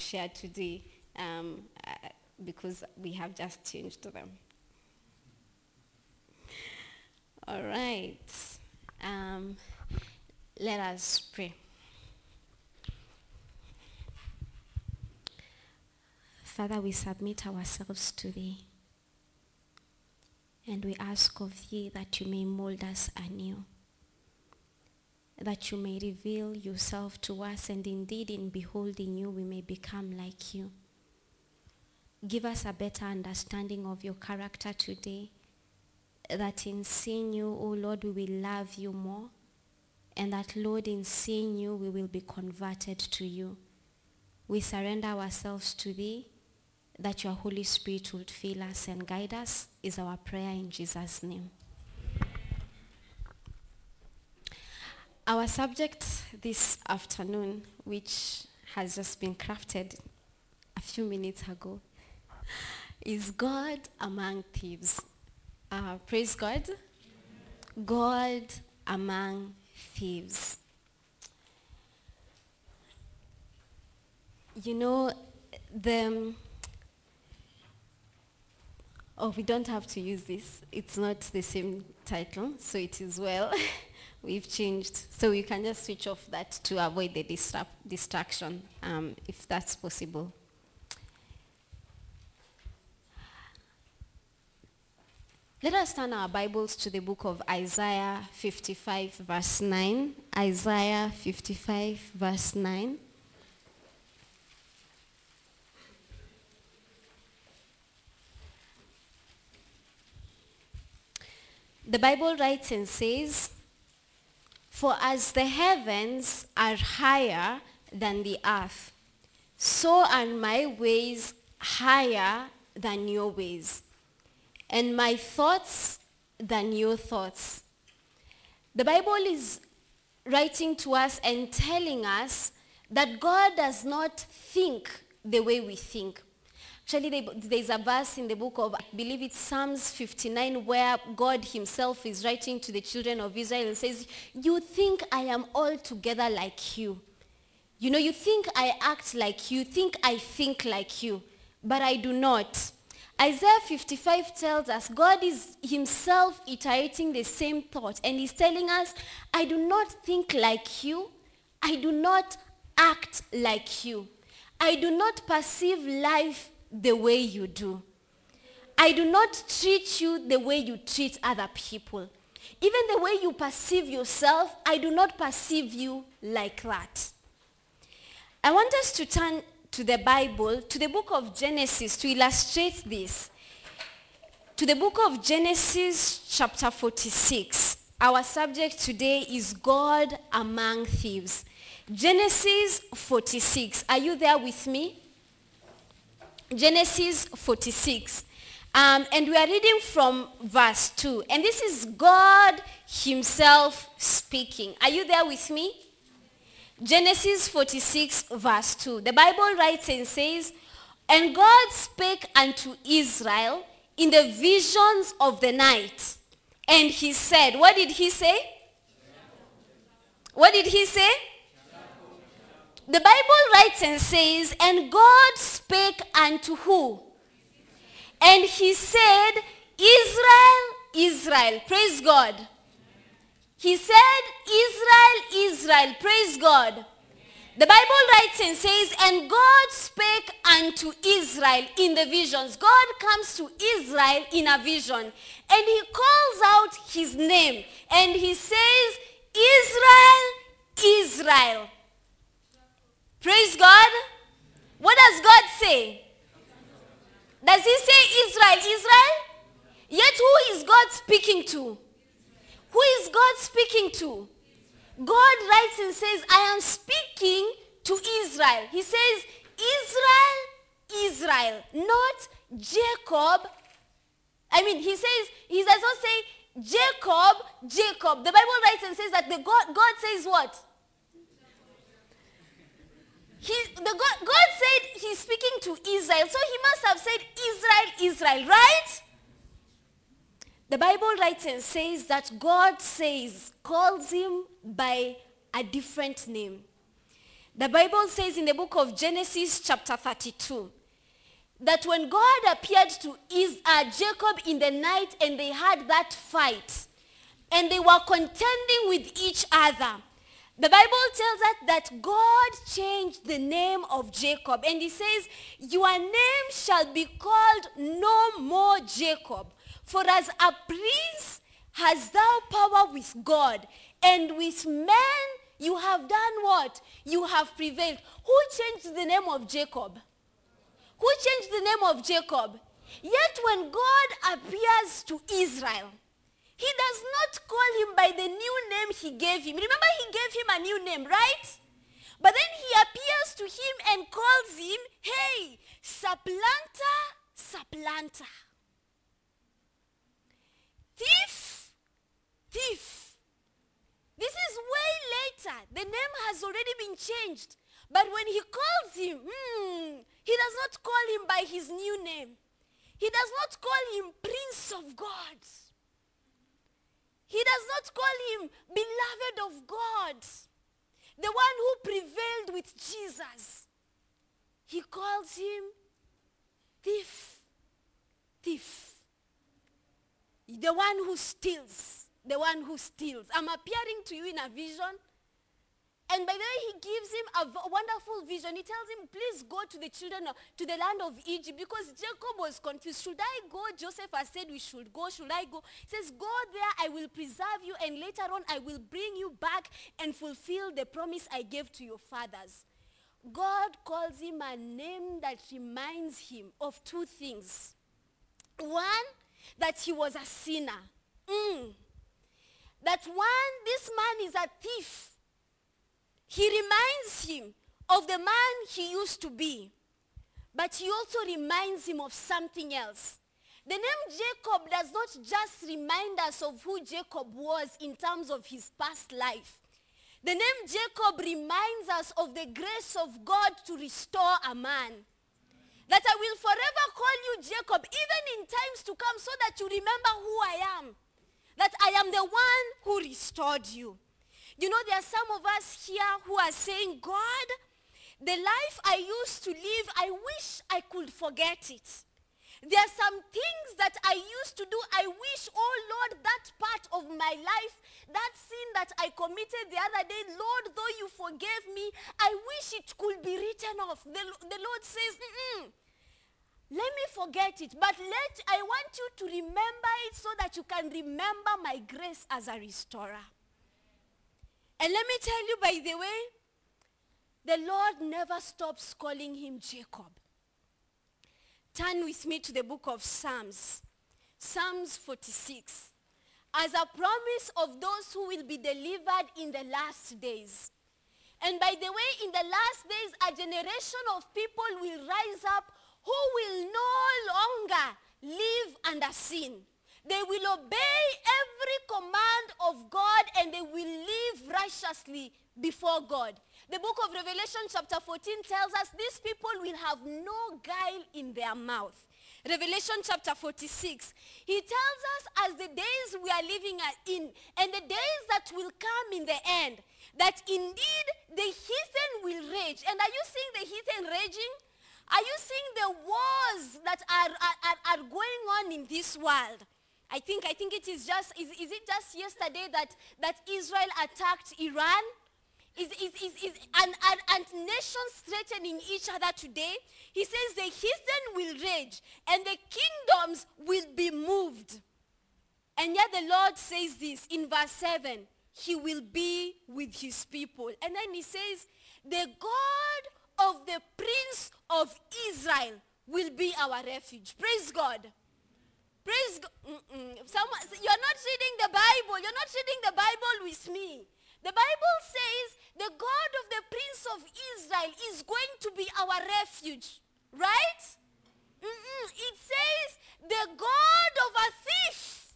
share today because we have just changed them. All right. Let us pray. Father, we submit ourselves to Thee, and we ask of Thee that You may mold us anew, that You may reveal Yourself to us, and indeed in beholding You we may become like You. Give us a better understanding of Your character today, that in seeing You, O Lord, we will love You more, and that, Lord, in seeing You we will be converted to You. We surrender ourselves to Thee, that Your Holy Spirit would fill us and guide us, is our prayer in Jesus' name. Our subject this afternoon, which has just been crafted a few minutes ago, is God among thieves. Praise God. God among thieves. You know, we don't have to use this. It's not the same title, so it is well. We've changed. So you can just switch off that to avoid the distraction, if that's possible. Let us turn our Bibles to the book of Isaiah 55, verse 9. Isaiah 55, verse 9. The Bible writes and says, "For as the heavens are higher than the earth, so are my ways higher than your ways, and my thoughts than your thoughts." The Bible is writing to us and telling us that God does not think the way we think. Actually, there's a verse in the book of, I believe it's Psalms 59, where God himself is writing to the children of Israel and says, "You think I am altogether like you. You know, you think I act like you, think I think like you, but I do not." Isaiah 55 tells us God is himself iterating the same thought, and he's telling us, "I do not think like you. I do not act like you. I do not perceive life the way you do. I do not treat you the way you treat other people. Even the way you perceive yourself, I do not perceive you like that." I want us to turn to the Bible, to the book of Genesis, to illustrate this. To the book of Genesis, chapter 46. Our subject today is God among thieves. Genesis 46. Are you there with me? Genesis 46. And we are reading from verse 2. And this is God himself speaking. Are you there with me? Genesis 46, verse 2. The Bible writes and says, "And God spake unto Israel in the visions of the night. And he said," what did he say? What did he say? The Bible writes and says, "And God spake unto who? And he said, Israel, Israel." Praise God. He said, Israel, Israel. Praise God. The Bible writes and says, "And God spake unto Israel in the visions." God comes to Israel in a vision, and he calls out his name, and he says, "Israel, Israel." Praise God. What does God say? Does he say Israel, Israel? Yet who is God speaking to? Who is God speaking to? God writes and says, "I am speaking to Israel." He says, Israel, Israel, not Jacob. He does not say Jacob, Jacob. The Bible writes and says that God says what? God said he's speaking to Israel, so he must have said Israel, Israel, right? The Bible writes and says that God calls him by a different name. The Bible says in the book of Genesis chapter 32 that when God appeared to Jacob in the night and they had that fight and they were contending with each other, the Bible tells us that God changed the name of Jacob, and he says, your name shall be called no more Jacob, for as a prince hast thou power with God, and with men you have done what? You have prevailed. Who changed the name of Jacob? Who changed the name of Jacob? Yet when God appears to Israel, he does not call him by the new name he gave him. Remember, he gave him a new name, right? But then he appears to him and calls him, hey, supplanter, supplanter. Thief, thief. This is way later. The name has already been changed. But when he calls him, he does not call him by his new name. He does not call him Prince of God. He does not call him beloved of God, the one who prevailed with Jesus. He calls him thief, thief. The one who steals, the one who steals. I'm appearing to you in a vision. And by the way, he gives him a wonderful vision. He tells him, please go to the children, to the land of Egypt, because Jacob was confused. Should I go? Joseph has said we should go. Should I go? He says, go there, I will preserve you, and later on I will bring you back and fulfill the promise I gave to your fathers. God calls him a name that reminds him of two things. One, that he was a sinner. That one, this man is a thief. He reminds him of the man he used to be. But he also reminds him of something else. The name Jacob does not just remind us of who Jacob was in terms of his past life. The name Jacob reminds us of the grace of God to restore a man. That I will forever call you Jacob, even in times to come, so that you remember who I am. That I am the one who restored you. You know, there are some of us here who are saying, God, the life I used to live, I wish I could forget it. There are some things that I used to do. I wish, oh Lord, that part of my life, that sin that I committed the other day, Lord, though you forgave me, I wish it could be written off. The Lord says, let me forget it, but I want you to remember it so that you can remember my grace as a restorer. And let me tell you, by the way, the Lord never stops calling him Jacob. Turn with me to the book of Psalms. Psalms 46. As a promise of those who will be delivered in the last days. And by the way, in the last days, a generation of people will rise up who will no longer live under sin. They will obey every command of God, and they will live righteously before God. The book of Revelation chapter 14 tells us these people will have no guile in their mouth. Revelation chapter 46, he tells us as the days we are living in, and the days that will come in the end, that indeed the heathen will rage. And are you seeing the heathen raging? Are you seeing the wars that are going on in this world? I think it is just, is it just yesterday that Israel attacked Iran? And nations threatening each other today? He says the heathen will rage and the kingdoms will be moved. And yet the Lord says this in verse 7, he will be with his people. And then he says, the God of the Prince of Israel will be our refuge. Praise God. Praise God. You're not reading the Bible. You're not reading the Bible with me. The Bible says the God of the Prince of Israel is going to be our refuge. Right? It says the God of a thief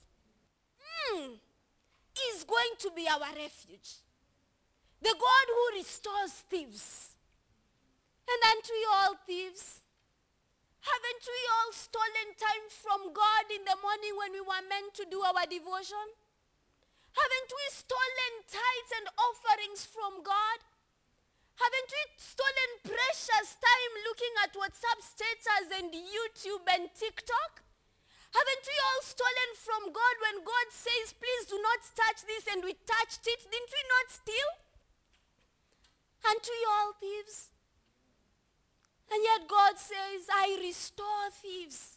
is going to be our refuge. The God who restores thieves. And unto you all thieves, haven't we all stolen time from God in the morning when we were meant to do our devotion? Haven't we stolen tithes and offerings from God? Haven't we stolen precious time looking at WhatsApp status and YouTube and TikTok? Haven't we all stolen from God when God says, please do not touch this, and we touched it? Didn't we not steal? Aren't we all thieves? And yet God says, I restore thieves.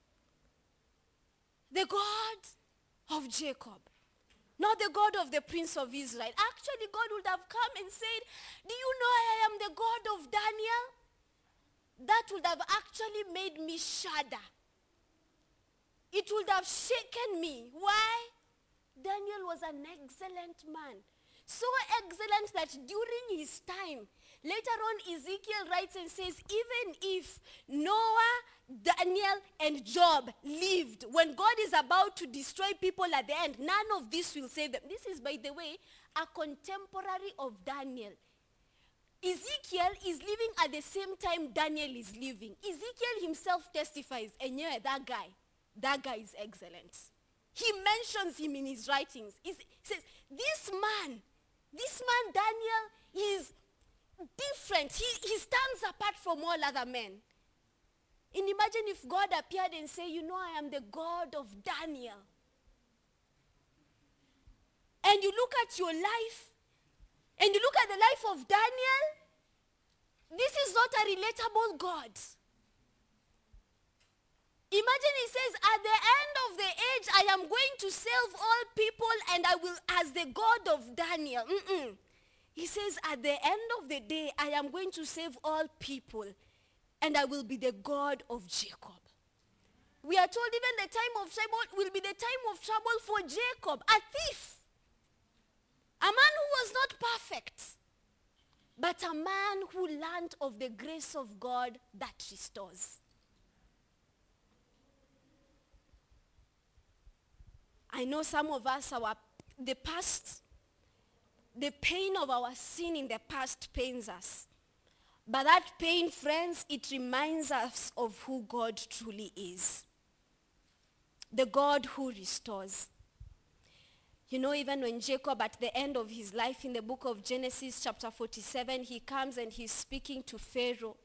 The God of Jacob, not the God of the Prince of Israel. Actually, God would have come and said, do you know I am the God of Daniel? That would have actually made me shudder. It would have shaken me. Why? Daniel was an excellent man. So excellent that during his time, later on Ezekiel writes and says, even if Noah, Daniel, and Job lived, when God is about to destroy people at the end, none of this will save them. This is, by the way, a contemporary of Daniel. Ezekiel is living at the same time Daniel is living. Ezekiel himself testifies, and yeah, that guy is excellent. He mentions him in his writings. He says, this man Daniel is different. He stands apart from all other men. And imagine if God appeared and said, you know, I am the God of Daniel. And you look at your life, and you look at the life of Daniel, this is not a relatable God. Imagine he says, at the end of the age, I am going to save all people, and I will, as the God of Daniel. He says, at the end of the day, I am going to save all people, and I will be the God of Jacob. We are told even the time of trouble will be the time of trouble for Jacob, a thief. A man who was not perfect, but a man who learned of the grace of God that restores. I know some of us, the pain of our sin in the past pains us. But that pain, friends, it reminds us of who God truly is. The God who restores. You know, even when Jacob, at the end of his life in the book of Genesis chapter 47, he comes and he's speaking to Pharaoh.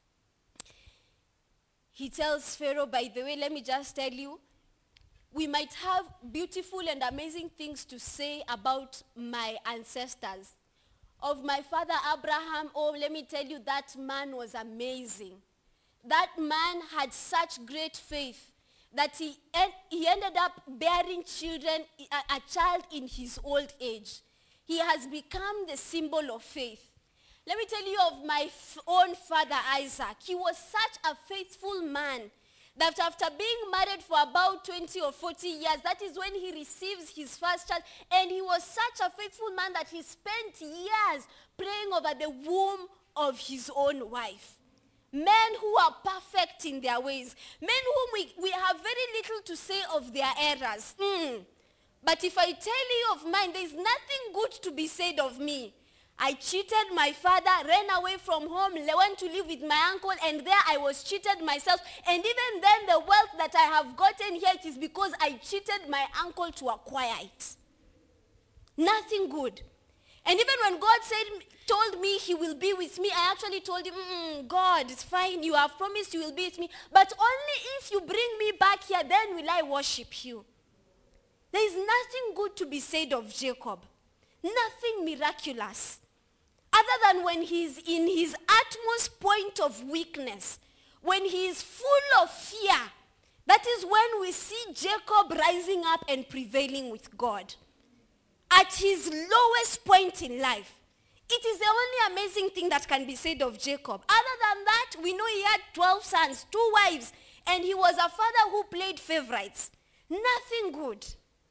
He tells Pharaoh, by the way, let me just tell you, we might have beautiful and amazing things to say about my ancestors. Of my father Abraham, oh, let me tell you, that man was amazing. That man had such great faith that he ended up bearing children, a child in his old age. He has become the symbol of faith. Let me tell you of my own father Isaac. He was such a faithful man that after being married for about 20 or 40 years, that is when he receives his first child. And he was such a faithful man that he spent years praying over the womb of his own wife. Men who are perfect in their ways. Men whom we have very little to say of their errors. But if I tell you of mine, there is nothing good to be said of me. I cheated my father, ran away from home, went to live with my uncle, and there I was cheated myself. And even then, the wealth that I have gotten here, it is because I cheated my uncle to acquire it. Nothing good. And even when God told me he will be with me, I actually told him, God, it's fine, you have promised you will be with me, but only if you bring me back here, then will I worship you. There is nothing good to be said of Jacob. Nothing miraculous. Other than when he's in his utmost point of weakness, when he is full of fear, that is when we see Jacob rising up and prevailing with God. At his lowest point in life, it is the only amazing thing that can be said of Jacob. Other than that, we know he had 12 sons, 2 wives, and he was a father who played favorites. Nothing good.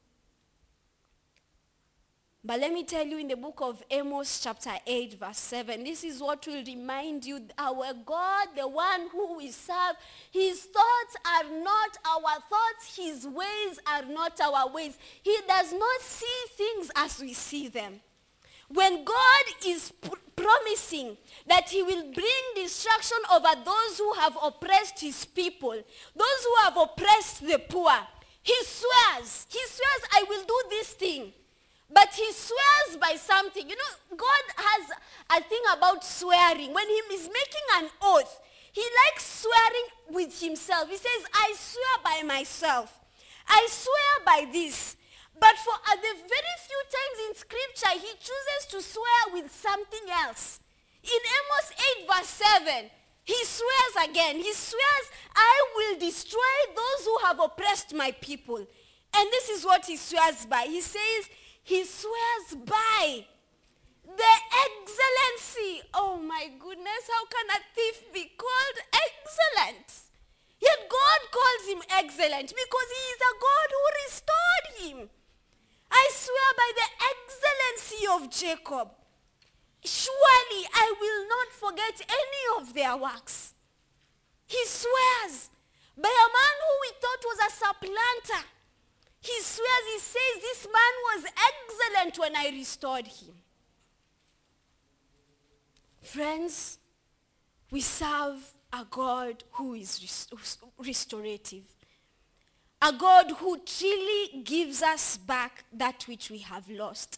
But let me tell you, in the book of Amos chapter 8 verse 7, this is what will remind you, our God, the one who we serve, his thoughts are not our thoughts, his ways are not our ways. He does not see things as we see them. When God is promising that he will bring destruction over those who have oppressed his people, those who have oppressed the poor, he swears, I will do this thing. But he swears by something. You know, God has a thing about swearing. When he is making an oath, he likes swearing with himself. He says, I swear by myself. I swear by this. But for the very few times in scripture, he chooses to swear with something else. In Amos 8 verse 7, he swears again. He swears, I will destroy those who have oppressed my people. And this is what he swears by. He says, he swears by the excellency. Oh my goodness, how can a thief be called excellent? Yet God calls him excellent because he is a God who restored him. I swear by the excellency of Jacob. Surely I will not forget any of their works. He swears by a man who we thought was a supplanter. He swears, he says, this man was excellent when I restored him. Friends, we serve a God who is restorative. A God who truly gives us back that which we have lost.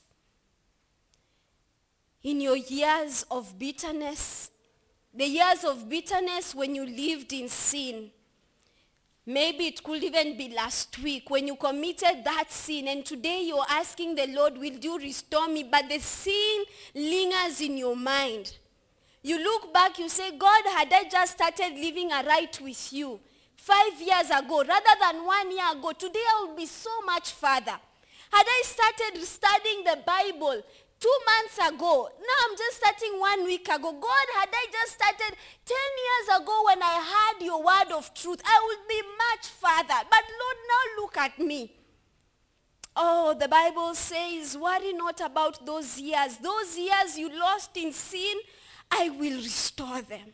In your years of bitterness, the years of bitterness when you lived in sin, maybe it could even be last week when you committed that sin, and today you're asking the Lord, will you restore me? But the sin lingers in your mind. You look back, you say, God, had I just started living aright with you 5 years ago, rather than 1 year ago, today I would be so much further. Had I started studying the Bible 2 months ago, now I'm just starting 1 week ago. God, had I just started 10 years ago when I heard your word of truth, I would be much further. But Lord, now look at me. Oh, the Bible says, worry not about those years. Those years you lost in sin, I will restore them.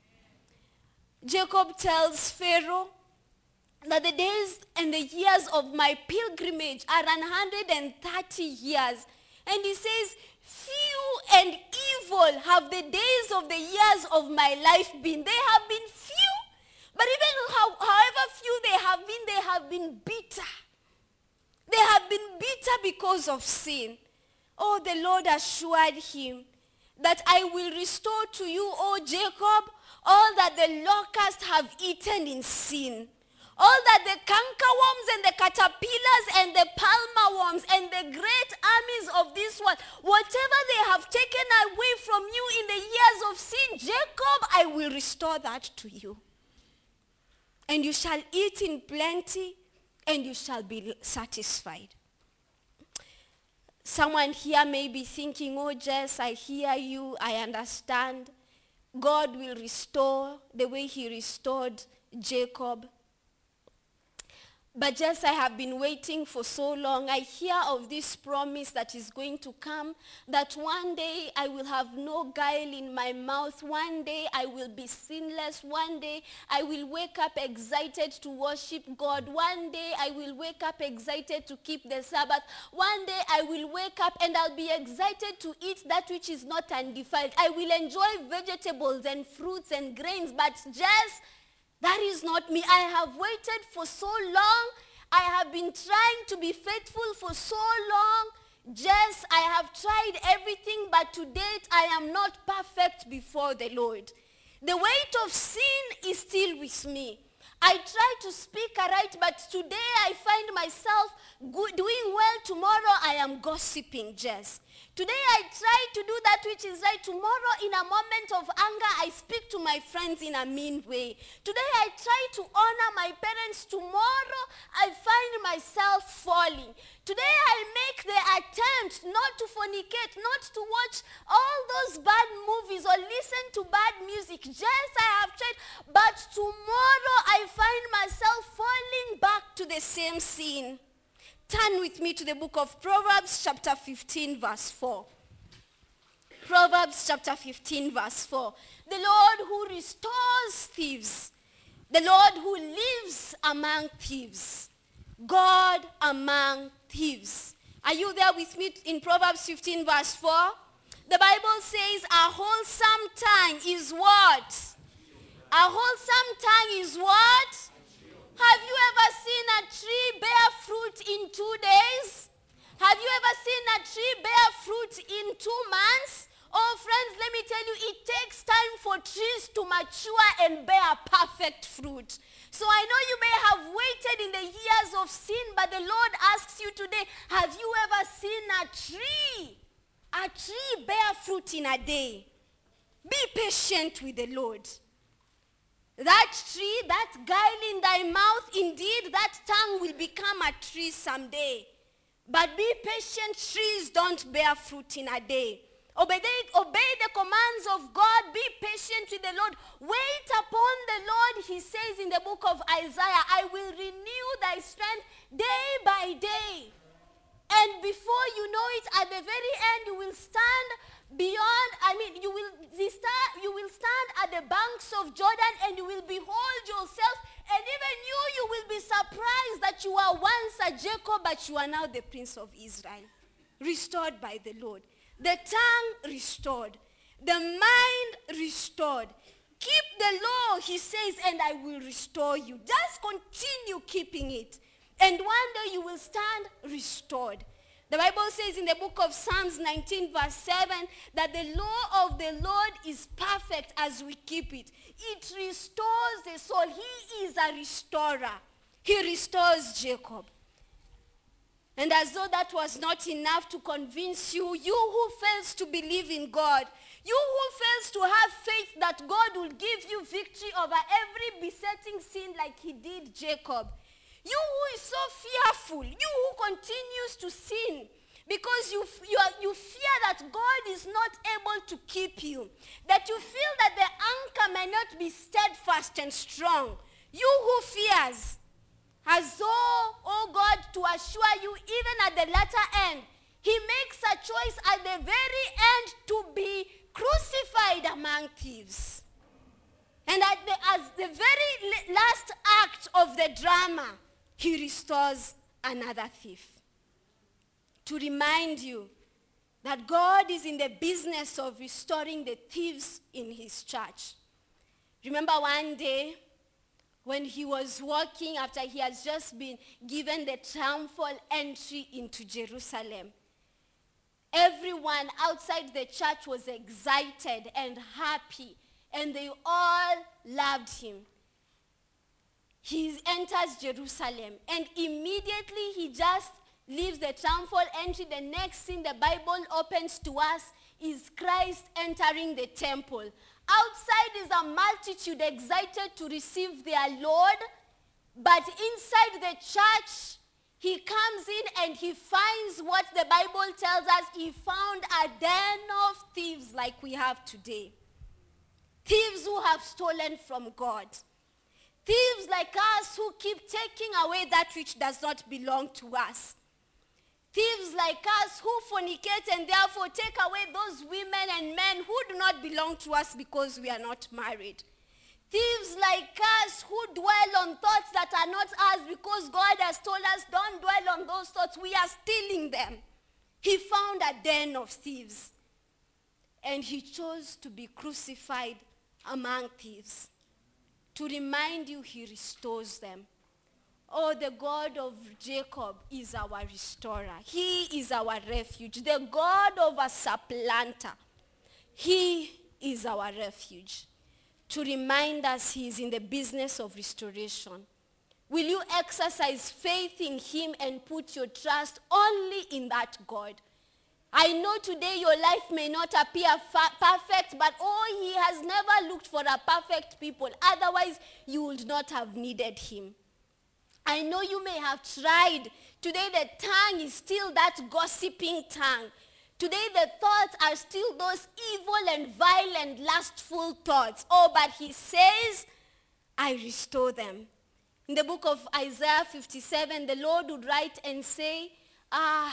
Jacob tells Pharaoh that the days and the years of my pilgrimage are 130 years. And he says, few and evil have the days of the years of my life been. They have been few, but even however few they have been bitter. They have been bitter because of sin. Oh, the Lord assured him that I will restore to you, O Jacob, all that the locusts have eaten in sin. All that the cankerworms and the caterpillars and the palmer worms and the great armies of this world, whatever they have taken away from you in the years of sin, Jacob, I will restore that to you. And you shall eat in plenty, and you shall be satisfied. Someone here may be thinking, oh, Jess, I hear you, I understand. God will restore the way he restored Jacob. But just I have been waiting for so long. I hear of this promise that is going to come, that one day I will have no guile in my mouth. One day I will be sinless. One day I will wake up excited to worship God. One day I will wake up excited to keep the Sabbath. One day I will wake up and I'll be excited to eat that which is not undefiled. I will enjoy vegetables and fruits and grains, but just that is not me. I have waited for so long. I have been trying to be faithful for so long. Yes, I have tried everything, but to date I am not perfect before the Lord. The weight of sin is still with me. I try to speak aright, but today I find myself doing well. Tomorrow I am gossiping, Jess. Today I try to do that which is right. Tomorrow in a moment of anger, I speak to my friends in a mean way. Today I try to honor my parents. Tomorrow I find myself falling. Today I make the attempt not to fornicate, not to watch all those bad movies or listen to bad music. Yes, I have tried, but tomorrow I find myself falling back to the same sin. Turn with me to the book of Proverbs chapter 15 verse 4. Proverbs chapter 15 verse 4. The Lord who restores thieves. The Lord who lives among thieves. God among thieves. Are you there with me in Proverbs 15 verse 4? The Bible says a wholesome tongue is what? A wholesome tongue is what? Have you ever seen a tree bear fruit in 2 days? Have you ever seen a tree bear fruit in 2 months? Oh, friends, let me tell you, it takes time for trees to mature and bear perfect fruit. So I know you may have waited in the years of sin, but the Lord asks you today, have you ever seen a tree bear fruit in a day? Be patient with the Lord. That tree, that guile in thy mouth, indeed, that tongue will become a tree someday. But be patient, trees don't bear fruit in a day. Obey the commands of God. Be patient with the Lord. Wait upon the Lord. He says in the book of Isaiah, I will renew thy strength day by day. And before you know it, at the very end, you will stand you will stand at the banks of Jordan and you will behold yourself, and even you will be surprised that you were once a Jacob, but you are now the Prince of Israel. Restored by the Lord. The tongue restored. The mind restored. Keep the law, he says, and I will restore you. Just continue keeping it. And one day you will stand restored. The Bible says in the book of Psalms 19 verse 7 that the law of the Lord is perfect as we keep it. It restores the soul. He is a restorer. He restores Jacob. And as though that was not enough to convince you, you who fails to believe in God, you who fails to have faith that God will give you victory over every besetting sin like he did Jacob, you who is so fearful, you who continues to sin because you fear that God is not able to keep you, that you feel that the anchor may not be steadfast and strong, you who fears, as though, oh God, to assure you, even at the latter end, he makes a choice at the very end to be crucified among thieves. And as the very last act of the drama, he restores another thief. To remind you that God is in the business of restoring the thieves in his church. Remember one day, when he was walking after he has just been given the triumphal entry into Jerusalem. Everyone outside the church was excited and happy, and they all loved him. He enters Jerusalem, and immediately he just leaves the triumphal entry. The next thing the Bible opens to us is Christ entering the temple. Outside is a multitude excited to receive their Lord, but inside the church, he comes in and he finds what the Bible tells us. He found a den of thieves like we have today. Thieves who have stolen from God. Thieves like us who keep taking away that which does not belong to us. Thieves like us who fornicate and therefore take away those women and men who do not belong to us because we are not married. Thieves like us who dwell on thoughts that are not ours because God has told us, don't dwell on those thoughts. We are stealing them. He found a den of thieves. And he chose to be crucified among thieves. To remind you, he restores them. Oh, the God of Jacob is our restorer. He is our refuge. The God of a supplanter. He is our refuge. To remind us he is in the business of restoration. Will you exercise faith in him and put your trust only in that God? I know today your life may not appear perfect, but oh, he has never looked for a perfect people. Otherwise, you would not have needed him. I know you may have tried. Today the tongue is still that gossiping tongue. Today the thoughts are still those evil and vile and lustful thoughts. Oh, but he says, I restore them. In the book of Isaiah 57, the Lord would write and say, I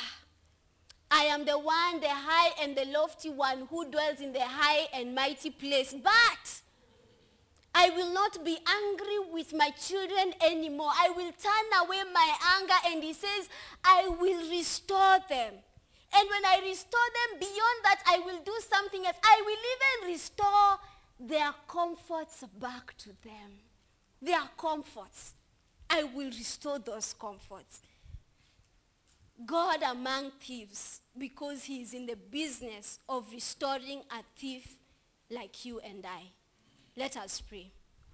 am the one, the high and the lofty one who dwells in the high and mighty place. But I will not be angry with my children anymore. I will turn away my anger. And he says, I will restore them. And when I restore them, beyond that, I will do something else. I will even restore their comforts back to them. Their comforts. I will restore those comforts. God among thieves, because he is in the business of restoring a thief like you and I. Let us pray.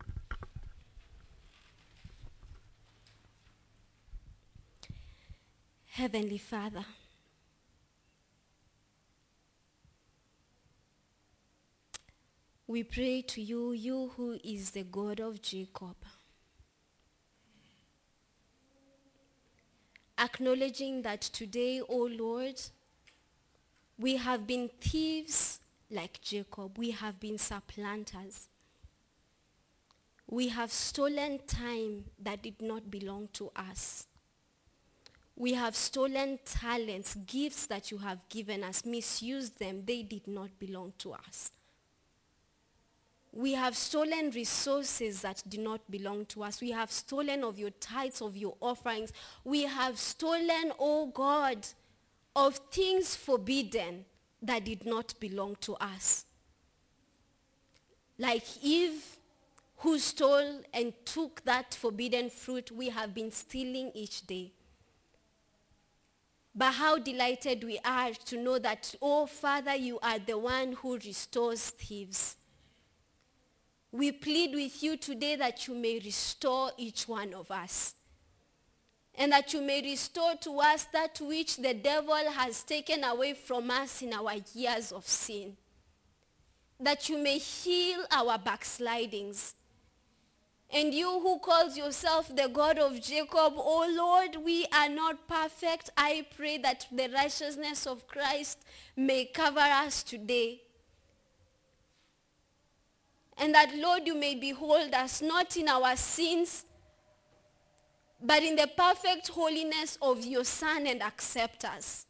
Heavenly Father, we pray to you, you who is the God of Jacob, acknowledging that today, O Lord, we have been thieves like Jacob. We have been supplanters. We have stolen time that did not belong to us. We have stolen talents, gifts that you have given us, misused them. They did not belong to us. We have stolen resources that do not belong to us. We have stolen of your tithes, of your offerings. We have stolen, oh God, of things forbidden that did not belong to us. Like Eve, who stole and took that forbidden fruit, we have been stealing each day. But how delighted we are to know that, oh Father, you are the one who restores thieves. We plead with you today that you may restore each one of us. And that you may restore to us that which the devil has taken away from us in our years of sin. That you may heal our backslidings. And you who calls yourself the God of Jacob, oh Lord, we are not perfect. I pray that the righteousness of Christ may cover us today. And that, Lord, you may behold us not in our sins, but in the perfect holiness of your Son, and accept us.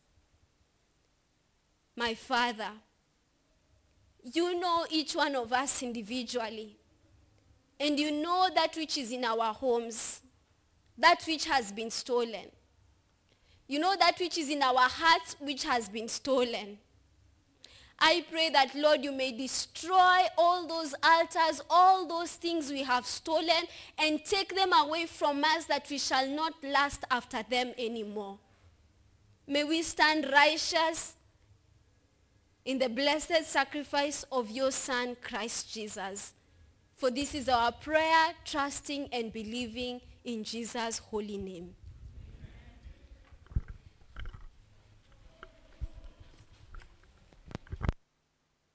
My Father, you know each one of us individually. And you know that which is in our homes, that which has been stolen. You know that which is in our hearts, which has been stolen. I pray that, Lord, you may destroy all those altars, all those things we have stolen, and take them away from us, that we shall not lust after them anymore. May we stand righteous in the blessed sacrifice of your Son, Christ Jesus. For this is our prayer, trusting and believing in Jesus' holy name.